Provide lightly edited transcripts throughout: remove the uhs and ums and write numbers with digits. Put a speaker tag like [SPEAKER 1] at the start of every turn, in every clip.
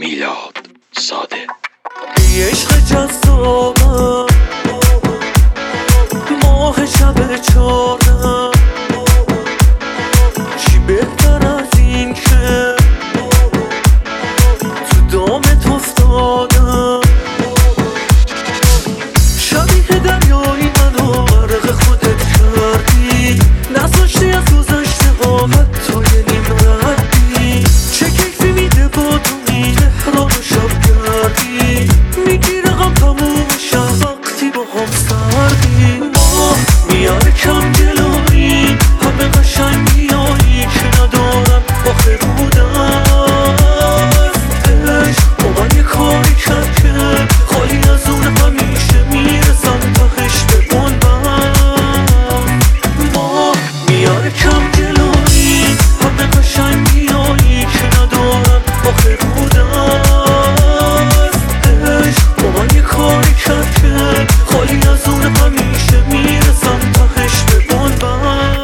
[SPEAKER 1] میلاد ساده.
[SPEAKER 2] ای عشق جذابم، ماه شب چارم، چی بهتر از این که تو دامت افتادم. شبیه دریایی منو غرق خودت کردی، نذاشتی از گذشته ها حتی یه نیم ردی. چه کیفی میده با تو تهران و شب گردی، میگی رقم تموم شب وقتی با هم سردی. ماه میاره کم جلوی همه قشنگی هایی که ندارم آخه بودم. عشق با من یه کاری کرد که خالی از اون همیشه میرسم تهش به بنبم. ماه میاره کم جلوی همه قشنگی هایی که ندارم آخه بودم. عشق با من یه کاری کرد که خالی از اون همیشه میرسم تهش به بنبم.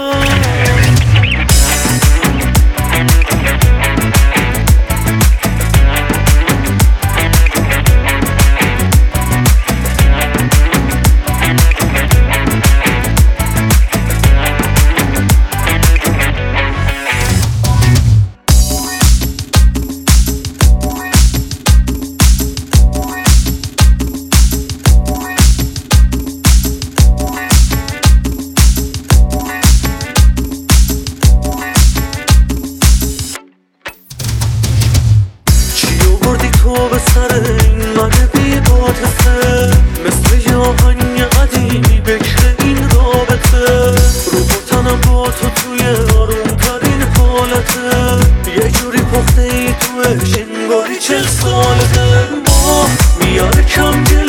[SPEAKER 2] تو به سر این من بی عاطفه، مثل یه آهنگ قدیمی بکر این رابطه. رو تنم با تو توی آرومترین حالته، یه جوری پخته ای توش انگاری 40 سالته. ماه میاره کم